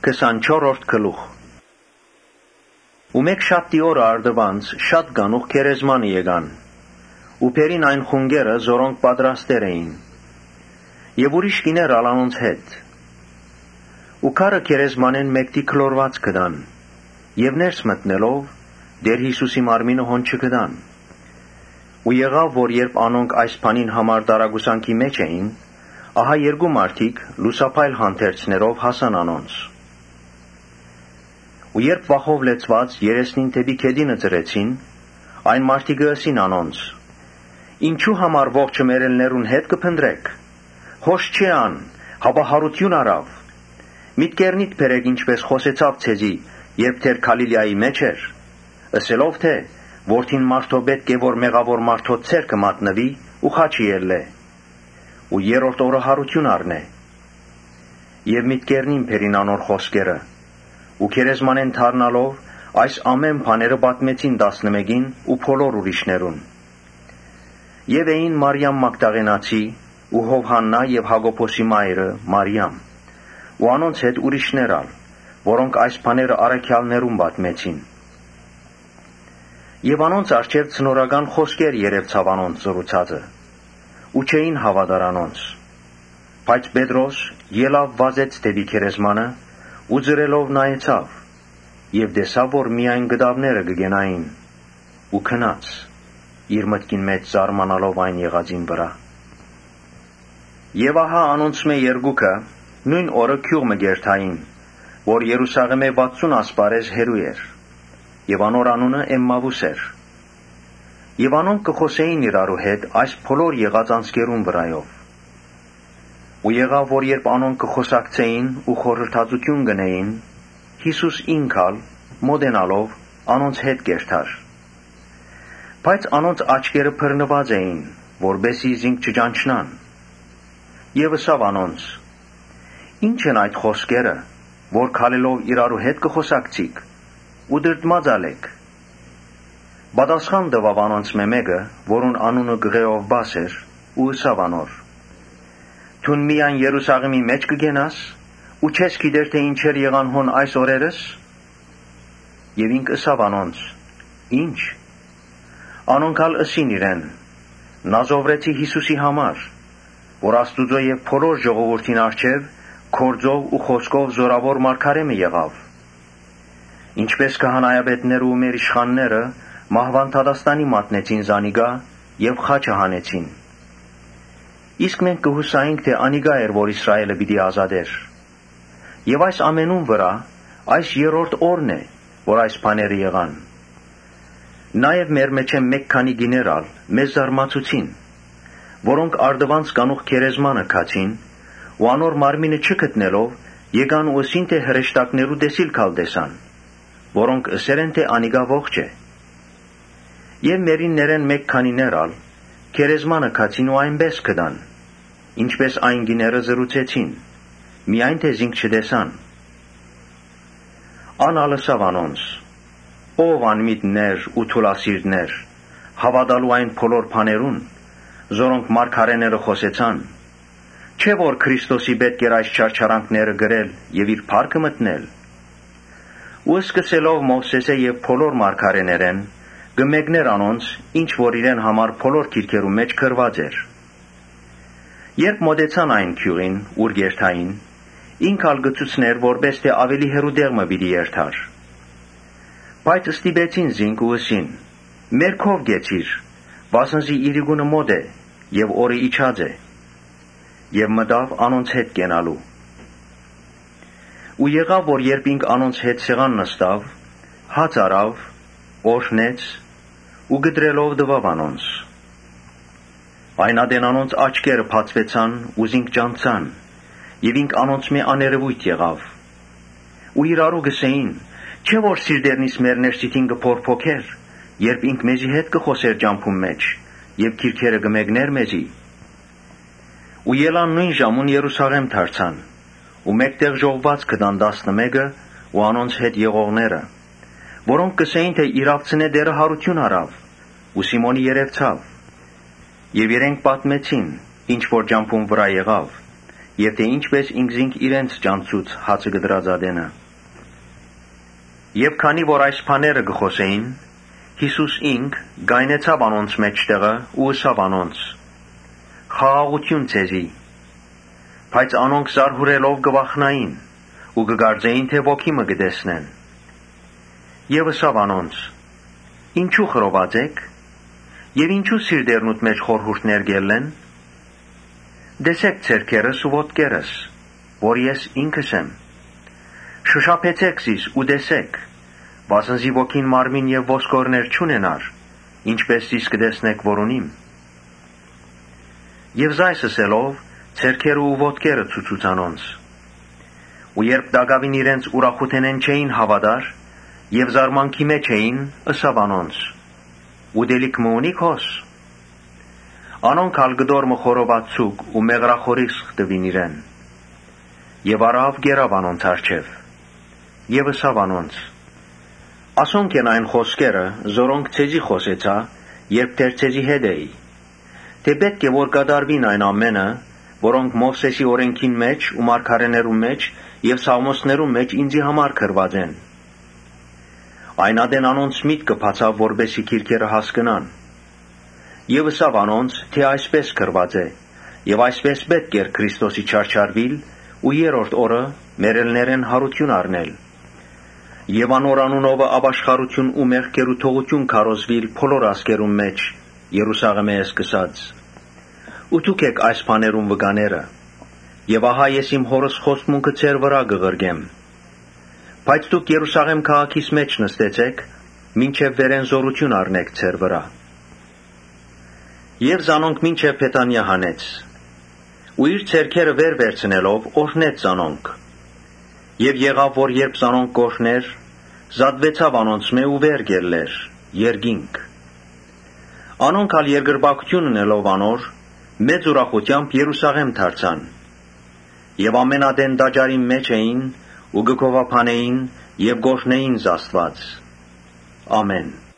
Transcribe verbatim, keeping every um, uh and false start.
քսանչորրորդ գլուխ։ Ու մեկ շաբթի օրը արդվանց շատ գանուխ քերեզմանը եկան, ու բերին այն խունգերը, զորոնք պատրաստեր էին, եւ ուրիշ կիներ ալանոնց հետ։ Ու քարը քերեզմանեն մեկտի քլորված կդան, եւ ներս մտնելով դեր Հիսուսի մարմինը հոն չկդան։ Ու եղավ, որ երբ անոնք այս բանին համար դարագուսանքի մեջ էին, ահա երկու մարդիկ լուսափայլ հանդերձներով հասան անոնց։ Ու երբ վախով լեցված երեսնին դեպի քեդինը ծրեցին, այն մարդիկը ըսին անոնց. «Ինչու համար ողջը մերելներուն հետ կփնտրեք, հոշ չէ ան, հապա հարություն արավ, միտքերնիդ բերեք ինչպես խոսեցավ ցեզի, երբ թեր Գալիլեայի մեջ էր, ըսելով թե որդին մարդո պետք է որ մեղավոր մարդո ցերկը մատնվի ու խաչի ելլե, ու երրորդ օրը հարություն առնե»։ Եվ միտքերնին բերին անոր խոսքերը, ու քերեզմանեն թարնալով այս ամեն բաները պատմեցին տասնմեկին ու բոլոր ուրիշներուն։ Եվ էին Մարիամ Մագդաղենացի ու Հովհաննա եւ Հակոբոսի մայրը Մարիամ, ու անոնց հետ ուրիշներ ալ, որոնք այս բաները առաքյալներուն պատմեցին։ Եվ անոնց առջև ցնորական խոսքեր երևցավ անոնց զրուցածը, ու չէին հավատար անոնց։ Բայց Պետրոս ելավ վազեց դեպի քերեզմանը ու ձրելով նայեցավ, եւ տեսավ, որ միայն գդավները կգենային, ու քնած, իր մտքին մեջ զարմանալով այն եղածին վրա։ Եվ ահա անոնցմե երկուքը նույն օրը գյուղ մգերթային, որ Երուսաղեմե վաթսուն ասպարեզ հերու էր, եւ անոր անունը Էմմավուս էր։ Եվ անոնք կխոսեին իրարու հետ այս բոլոր եղած անցքերուն վրայով։ Ու եղավ, որ երբ անոնք կխոսակցեին ու խորհրդածություն գնեին, Հիսուս ինքալ մոտենալով անոնց հետ կերթար։ Բայց անոնց աչքերը բռնված էին, որբեսի զինք չճանչնան։ Եվ ըսավ անոնց. «Ինչ են այդ խոսքերը, որ քալելով իրարու հետ կխոսակցիք, ու դրդմած ալեք»։ Պատասխան տվավ անոնց մեկը, որուն անունը Կղեովբաս էր, ու ըսավ անոր. «Դուն միայն Երուսաղեմի մեջ կգենաս, ու չես գիտեր թե ինչեր եղան հոն այս օրերս»։ Եվ ինք ըսավ անոնց. «Ինչ»։ Անոնքալ ըսին իրեն. «Նազովրեցի Հիսուսի համար, որ Աստուծո եւ բոլոր ժողովրդին առջև գործով ու խոսքով զորավոր մարգարեմը եղավ, ինչպես քահանայապետները ու մեր իշխանները մահվան դատաստանի մատնեցին զանիկա եւ խաչը հանեցին։ Իսկ մենք կհուսայինք, թե անիկա էր, որ Իսրայելը պիտի ազատեր։ Եվ այս ամենուն վրա այս երրորդ օրն է, որ այս բաները եղան։ Նաեւ մեր մեջ մեկ քանի գիներալ մեզ զարմացուցին, որոնք արդվանց կանուխ քերեզմանը քացին, ու անոր մարմինը չգտնելով եկան ու ըսին, թե հրեշտակներու տեսիլ քալ տեսան, որոնք ըսեր են, թե անիկա ողջ է։ Եվ մերիններեն մեկ քանիներ ալ քերեզմանը քացին ու այնպես կդան, ինչպես այն գիները զրուցեցին, միայն թե զինք չտեսան։ Անալ ըսավ անոնց. «Ով անմիտներ ու թուլասիրտներ, հավատալու այն բոլոր բաներուն, զորոնք մարգարեները խոսեցան, չէ՞ որ Քրիստոսի պետք էր այս չարչարանքները գրել եւ իր փառքը մտնել»։ Ու սկսելով Մովսեսը եւ բոլոր մարգարեներեն գմեկներ անոնց, ինչ որ իրեն համար բոլոր գիրքերու մեջ գրված էր։ Երբ մոտեցան այն գյուղին, ուր երթային, ինքալ գծուցներ, որպես թե ավելի հեռու դեղմը պիտի երթար։ Բայց ստիպեցին զինք ու ըսին. «Մեր քով գեցիր, վասնզի իրիկունը մոտ է եւ օրը իջած է»։ Եվ մտավ անոնց հետ կենալու։ Ու եղավ, որ երբ ինք անոնց հետ սեղան նստավ, հաց արավ, օրհնեց ու գդրելով տվավ անոնց։ Այն ադեն անոնց աչքերը բացվեցան ու զինք ճանցան, եւ ինք անոնց մի աներևույթ եղավ։ Ու իրարու գսեին. «Չէ՞ որ սիրտերնից մեր ներսիտին կփորփոքեր, երբ ինք մեզի հետ կխոսեր ճամփուն մեջ եւ քիրքերը կմեկներ մեզի»։ Ու ելան նույն ժամուն Երուսաղեմ դարձան, ու մեկտեղ ժողված կդան տասնմեկը ու անոնց հետ եղողները, որոնք կսեին, թե իրավցնե դերը հարություն արավ, ու Սիմոնի երևցավ։ Եվ իրենք պատմեցին, ինչ որ ճամփուն վրա եղավ, եւ թե ինչպես ինքզինք իրենց ճանցուց հացը գդրածադենը։ Եվ քանի որ այս բաները գխոսեին, Հիսուս ինք գայնեցավ անոնց մեջտեղը ու ըսավ անոնց. «Խաղաղություն ձեզի», բայց անոնք զարհուրելով գվախնային ու գգարձեին, թե ոգի մը գտեսնեն։ Եվ ըսավ անոնց. «Ինչու խռոված եք, եւ ինչու սիրտերնուտ մեջ խորհուրդներ գելեն։ Դեսեք ցերքերս ու ոտքերս, որ ես ինքս եմ։ Շշափեցեք զիս ու դեսեք, վասնզի ոգին մարմին եւ ոսկորներ չունենար, ինչպես զիս կդեսնեք, որ ունիմ»։ Եվ զայս ասելով ցերքերը ու ոտքերը ցուցուց անոնց։ Ու երբ դագավին իրենց ուրախութենեն չէին հավատար եւ զարմանքի մեջ էին, ըսավ անոնց. «Ուդելիք մը ունիք հոս»։ Անոնք ալ գդոր մը խորոված ցուկ ու մեղրախորիսխ տվին իրեն։ Եվ արավ գերավ անոնց առջև։ Եվ ըսավ անոնց. «Ասոնք են այն խոսքերը, զորոնք ցեզի խոսեցա, երբ դեռ ցեզի հետ էի, թե պետք է որ կատարվին այն ամենը, որոնք Մովսեսի օրենքին մեջ ու մարգարեներու մեջ եւ սաղմոսներու մեջ ինձի համար գրված են»։ Այն ադեն անոնց միտքը բացավ, որբեսի քիրքերը հասկնան։ Եվ ըսավ անոնց, թե այսպես գրված է, եւ այսպես պետք էր Քրիստոսի չարչարվիլ ու երրորդ օրը մերելներեն հարություն առնել։ Եվ անոր անունովը ապաշխարություն ու մեղքերու թողություն քարոզվիլ բոլոր ազգերուն մեջ, Երուսաղեմե սկսած։ Ու դուք եք այս բաներուն վկաները, եւ ահա ես իմ հորս խոստմունքը ձեր վրա կղրգեմ։ Բայց դուք Երուսաղեմ քաղաքիս մեջ նստեցեք, մինչև վերեն զորություն առնեք ձեր վրա։ Եվ զանոնք մինչև Փեթանիա հանեց, ու իր ցերքերը վեր վերցնելով օրհնեց զանոնք։ Եվ եղավ, որ երբ զանոնք կօրհներ, զատվեցավ անոնցմե ու վեր գելլեր, երկինք։ Անոնք ալ երկրպագություն ունելով անոր, մեծ ուրախությամբ Երուսաղեմ դարձան։ Եվ ամենադեն տաճարի մեջ էին ու գգովափանեին եւ գորհնեին Աստված։ Ամեն։